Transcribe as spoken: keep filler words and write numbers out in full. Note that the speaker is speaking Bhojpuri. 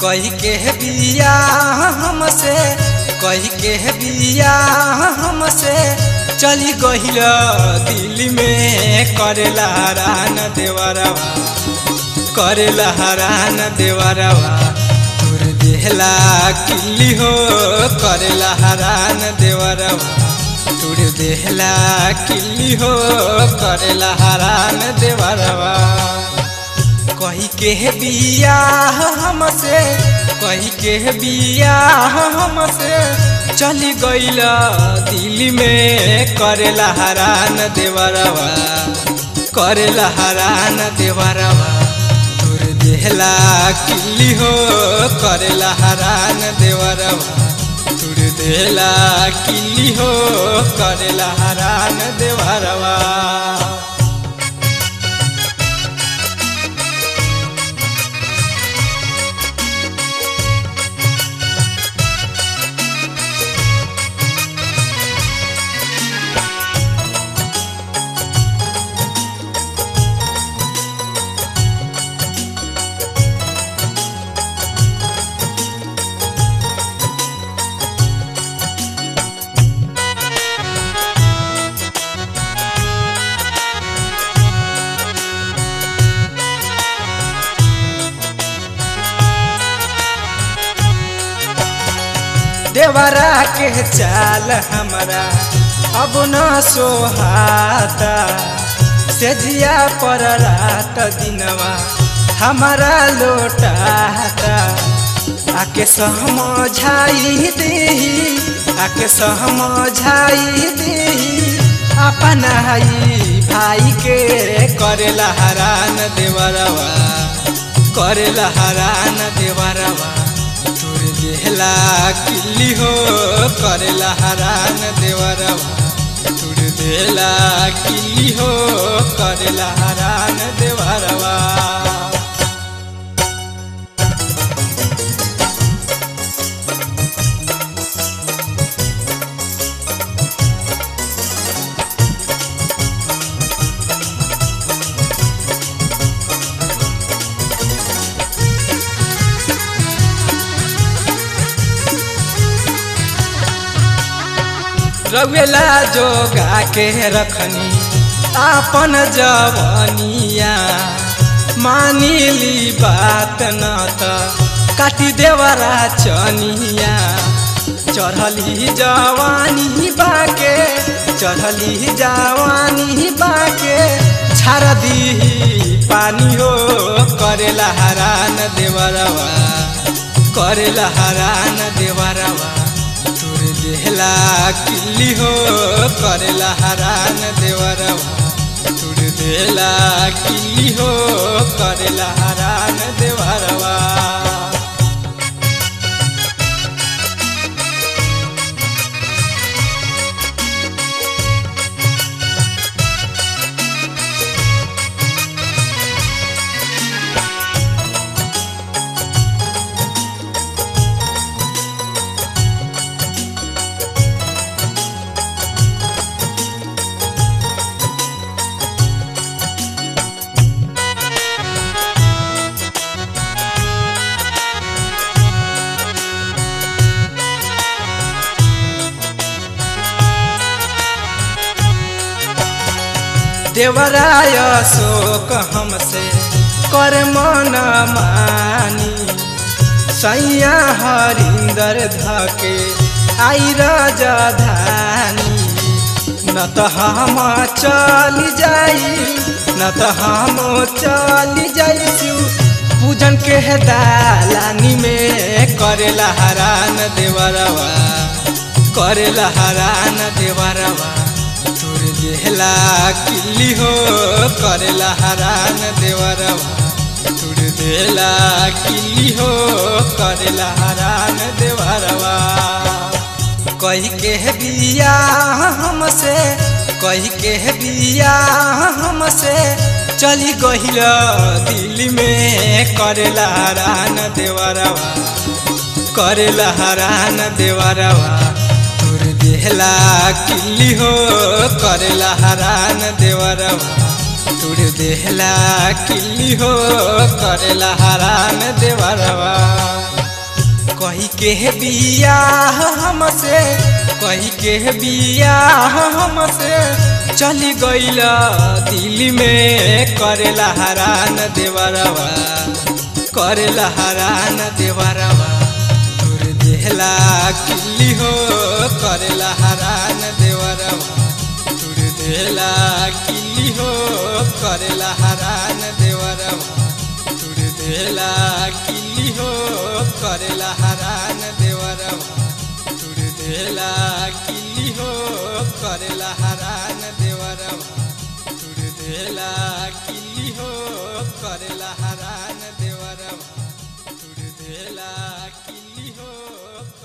कही के बिया हमसे कही के बिया हमसे चली गहिल दिल्ली में करेला हरान देवरवा करेला हरान देवरवा तुर देहला किल्ली हो करेला हरान देवरवा तुर देहला किल्ली हो करेला हरान देवरवा कही के बिया हमसे कही के बिया हमसे चली गइल दिल्ली में करेला हरान देवरवा करेला हरान देवरवा तुर देहला किल्ली हो करेला हरान देवरवा तुर देहला किल्ली हो करेला हरान देवरवा। देवरा के चाल हमरा अब न सोहाता सेजिया पर रात दिनवा हमारा लोटाता आके समझाई देही आके समझाई देही अपना भाई के करेला हरान देवरवा करेला हरान देवरवा तुर देहला किल्ली हो करेला हरान देवरवा तुर देहला किल्ली हो करेला हरान देवरवा। रवेला जोगा के रखनी आपन जवनिया मानिली बात न त काटी देवरा चनिया चढ़ली जवानी बाके चढ़ली जवानी बाके छाड़ दी पानी हो करेला हरान देवरवा करेला हरान देवरवा तुर देहला किल्ली हो करेला हरान देवरवा तुर देहला किल्ली हो करेला हरान देवरवा। देवराय शोक हमसे कर मन मानी सैया हरिंदर धके आई राजधानी न तो हम चली जाई न तो हम चली जाई पूजन के दालानी में करेला हरान देवरवा करेला हरान देवरवा तुर देहला किल्ली हो करेला हरान देवरवा तुर देहला किल्ली हो करेला हरान देवरवा। कही के बिया हमसे कही के बिया हमसे चली गहिल दिल्ली में करेला हरान देवरवा करेला हरान देवरवा तुर देहला किल्ली हो करेला हरान देवरवा तुर देहला किल्ली हो करेला हरान देवरवा। कही के बियाह हमसे कही के बियाह हमसे चली गईला दिल में करेला हरान देवरवा करेला हरान देवरवा दूर देहला किल्ली हो करेला हरान देवरवा दूर देहला किल्ली हो करेला हरान देवरवा दूर देहला किल्ली हो करेला हरान देवरवा दूर देहला किल्ली हो करेला हरान देवरवा दूर देहला किल्ली हो करेला हरान देवरवा दूर देहला